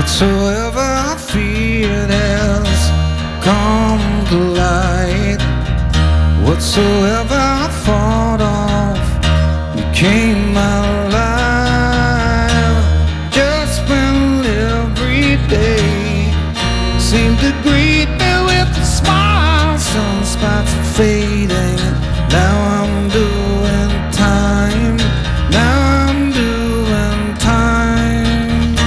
Whatsoever I feared has come to light. Whatsoever I thought of became my life. Just when every day seemed to greet me with a smile, some spots are fading. Now I'm doing time. Now I'm doing time.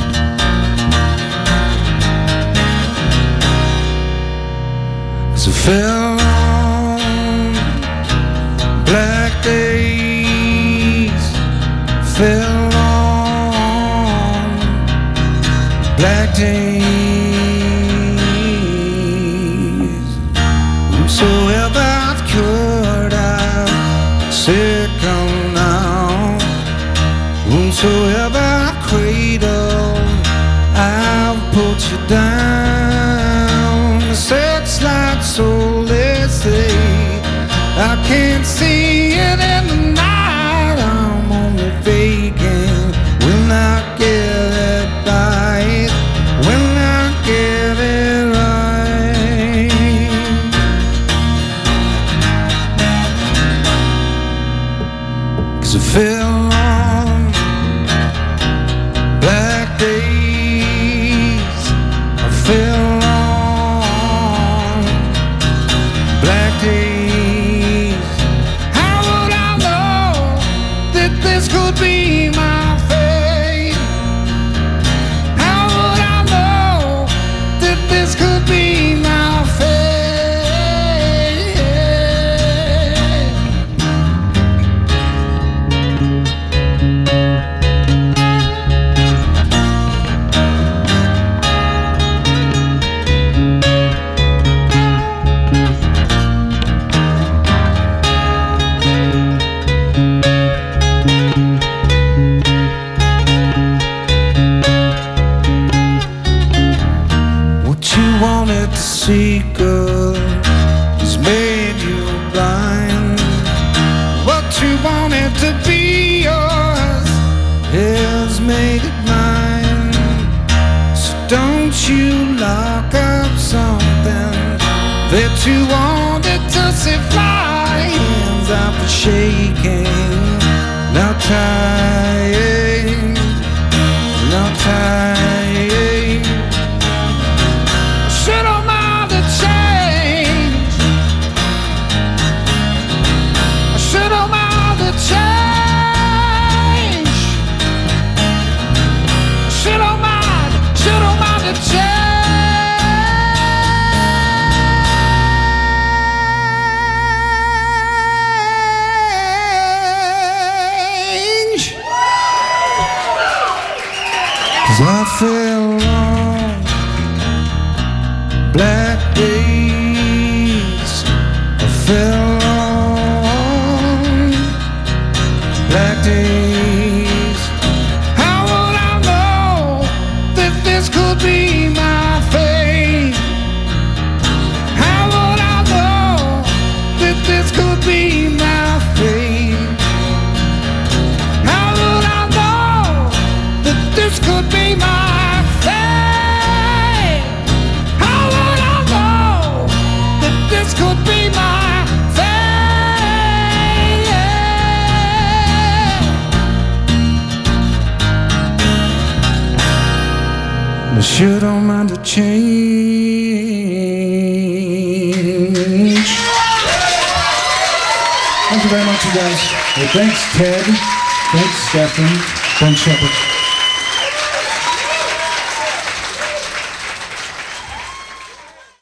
'Cause I fell on black days, fell on black days. Whomsoever I've cured, I've sickle now. Whomsoever I've cradled, I've put you down. The searchlight soul, they say, I can't see it in the night. I'm only faking. Will not get it right. Will not get it right. 'Cause I fell on black days. I fell on black days. How would I know that this could be my fate? How would I know that this could be my fate? What you wanted to see, girl, has made you blind. What you wanted to be yours has made it mine. So don't you lock up something that you wanted to see fly. Hands out for shaking, now trying, now trying. Should have mind to change. I should have mind to change. Should have mind to change. Cause I fell on black days. I fell on black days. How would I know that this could be my fate? How would I know that this could be my fate? How would I know that this could be my fate? How would I know that this could be my fate? I should have mind to change. Thank you very much, you guys. Hey, thanks, Ted. Thanks, Stefan. Thanks, Shepard.